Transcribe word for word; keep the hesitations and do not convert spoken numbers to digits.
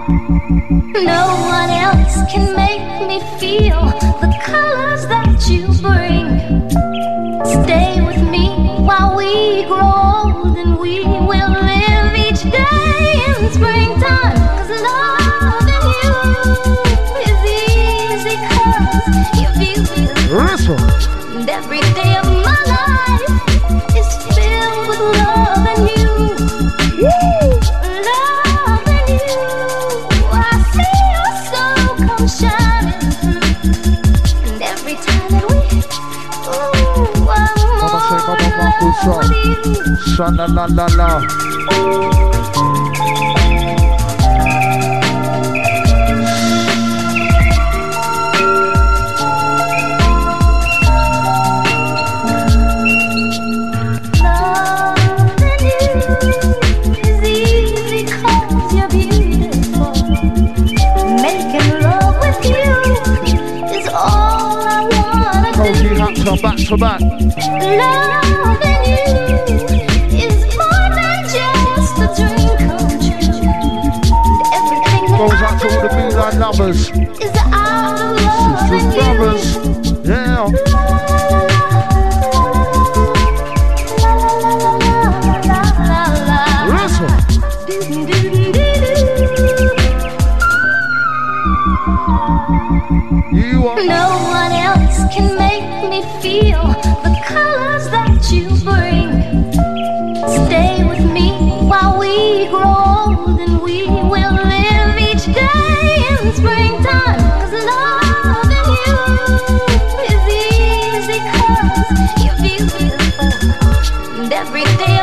No one else can make me feel the colors that you bring. Stay with me while we grow old, and we will live each day in springtime. 'Cause loving you is easy 'cause you're beautiful. And every day of my life is filled with love and you. Loving you, I see your soul come shining through. And every time that we, ooh, I'm more in love with you. Sha-la-la-la-la. Come back to back. Loving you is more than just a dream come true. Everything that goes I out to all the Beeline lovers. Is out of love Sisters, brothers. Yeah. Listen. You are. No one else can make me feel the colors that you bring. Stay with me while we grow old, and we will live each day in springtime. 'Cause loving you is easy 'cause you're beautiful. And every day